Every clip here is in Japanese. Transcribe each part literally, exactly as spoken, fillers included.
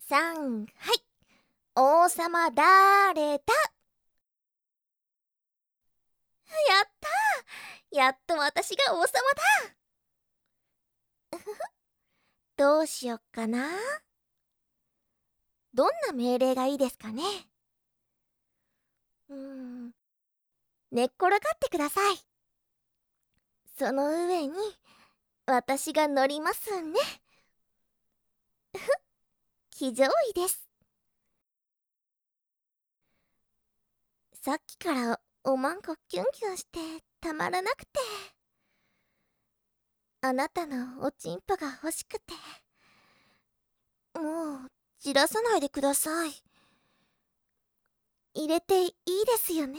さん、はい。王様だれだ。やったー、やっと私が王様だ。どうしよっかな。どんな命令がいいですかね。うーん、寝っ転がってください。その上に私が乗りますね。騎乗位です。さっきからおまんこキュンキュンしてたまらなくて、あなたのおちんぽが欲しくて。もうじらさないでください。入れていいですよね。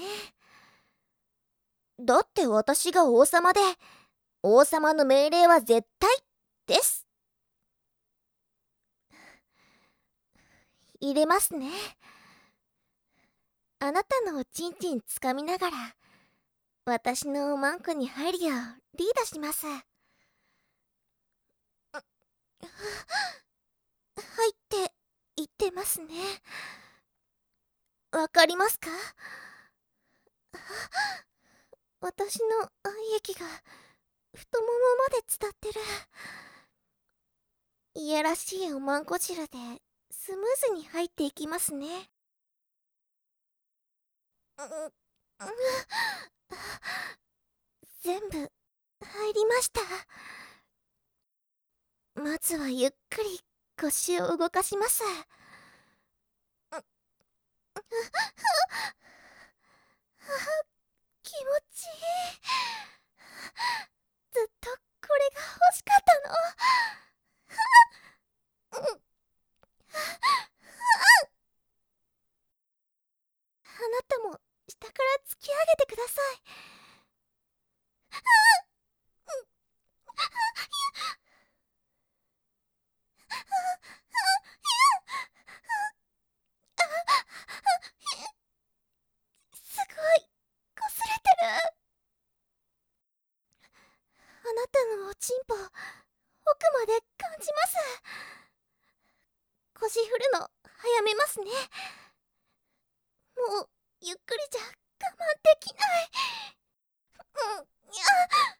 だって私が王様で、王様の命令は絶対です。入れますね。あなたのおちんちんつかみながら、私のおまんこに入るようリードします。入っていってますね。わかりますか？私の愛液が太ももまで伝ってる。いやらしいおまんこ汁でスムーズに入っていきますね。うん、全部入りました。まずはゆっくり腰を動かします。気持ちいい。ずっとこれが欲しかったの。あなたも下から突き上げてください。すごい擦れてる。あなたのおちんぽ奥まで感じます。腰振るの早めますね。もうゆっくりじゃ我慢できない。うん、いや、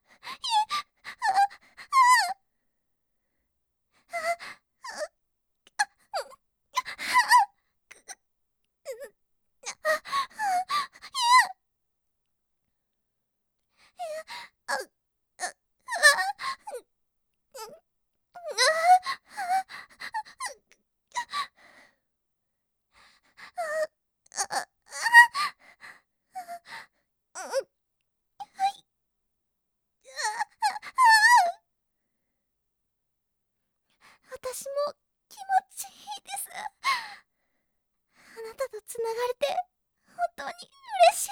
あ、あ、あ、私も気持ちいいです。あなたとつながれて本当に嬉しい。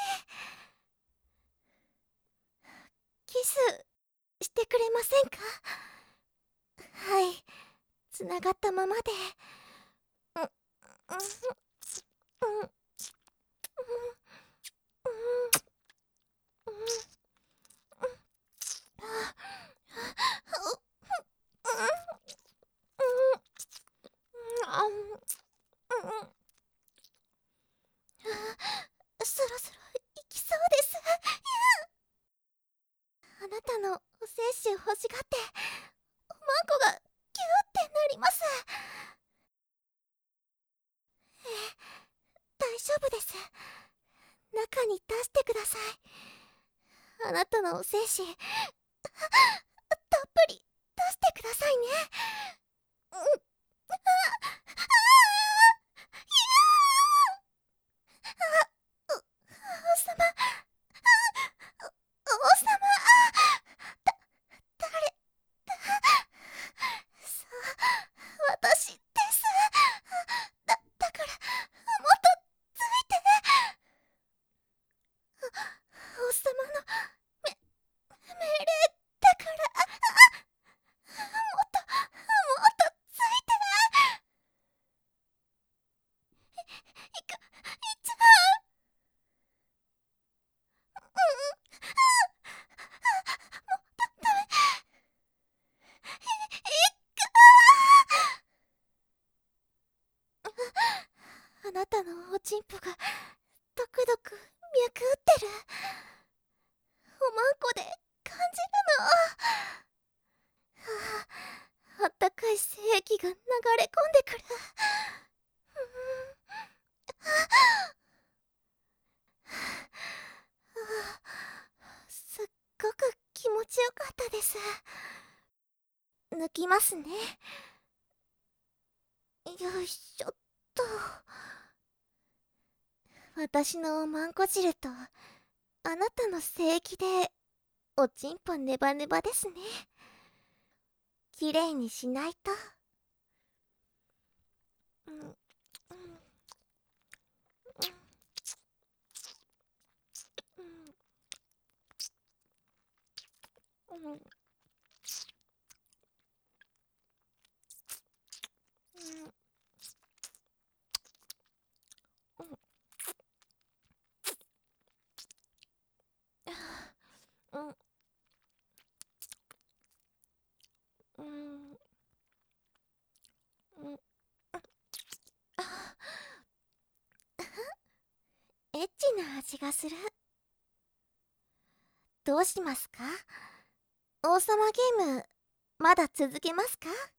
キスしてくれませんか？はい、つながったままで。うん、うん、うん、うん、うん、うん、そろそろ行きそうです。あなたのお精子を欲しがっておまんこがギューってなります。ええ、大丈夫です。中に出してください。あなたのお精子たっぷり出してくださいね。うん、あ、あ、お、王様、お王様、だ、誰だ、さあ、私です。だ、だから、もっとついて。王様のめ命令だから、もっともっあなたのおちんぽがドクドク脈打ってる。おまんこで感じるの。はあ、あったかい精液が流れ込んでくる。すっごく気持ちよかったです。抜きますね。よいしょっと。私のおまんこ汁とあなたの精液でおちんぽネバネバですね。きれいにしないと。うんうんうんうんうんうんうんうん。エッチな味がする。どうしますか？王様ゲームまだ続けますか？